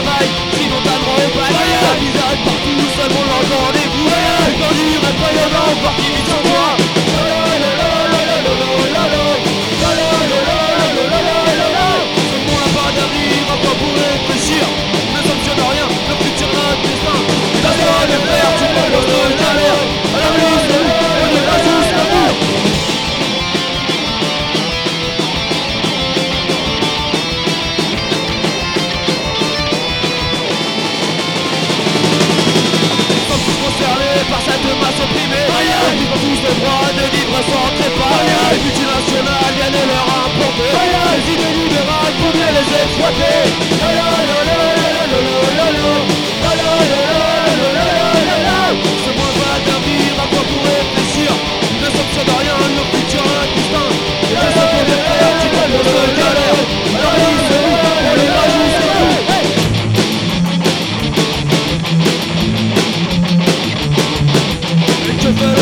travail, sinon t'as droit au bail. La visage partout, seulement l'entend des coups. Dans du répayonnant, voir qui vit sans toi. Seulement la part d'arrive, à quoi pour réfléchir. Ne sanctionne rien, le futur d'un destin. Personne ne perd, tu proposes de galère. À la vie, c'est où, on est là jusqu'à bout. Par cette masse opprimée, ils ont tous le droit de vivre sans trépas. Les multinationales viennent leur importer les idées libérales pour bien les exploiter. Ce moins va d'arrive, à quoi pour réfléchir. Ne sanctionne rien, nos futurs indistincts. Et que ça pour des frères, tu proposes de galère. Alors oui, c'est où, on est là jusqu'à bout. Que veut